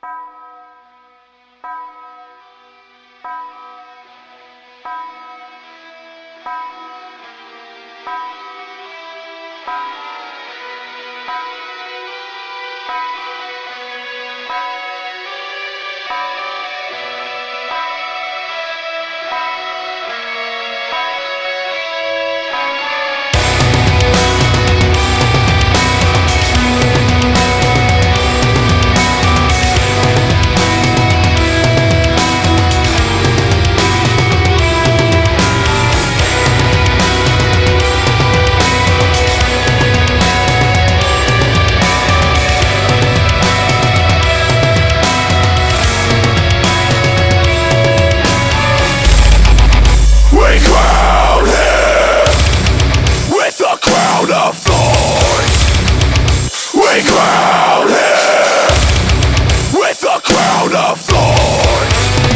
We crown him with a crown of thorns.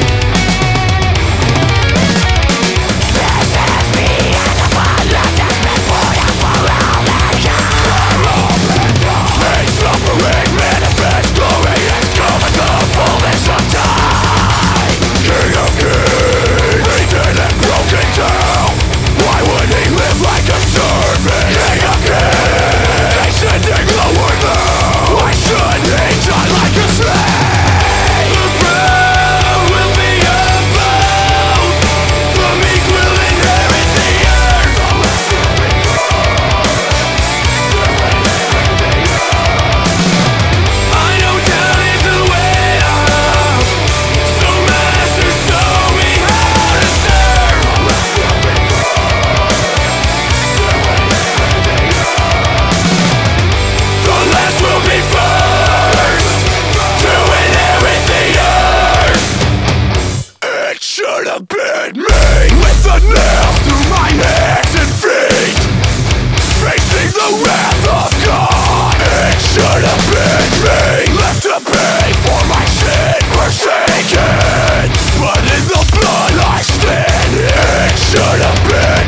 This is me and the blood that's been poured out for all mankind. May suffering manifest, glory has come in the fullness of time. King of kings, beaten and broken down. Why would he live like a servant? King of kings, descending lower now. Why should he die like a slave? The proud will be above, the meek will inherit the earth. I know down is the way up, so master show me how to serve. The last will be first to inherit the earth. It should have been me, with the nails through my hands and feet, facing the wrath of God. It should have been me, left to pay for my sin forsaken, but in the blood I stand. It should have been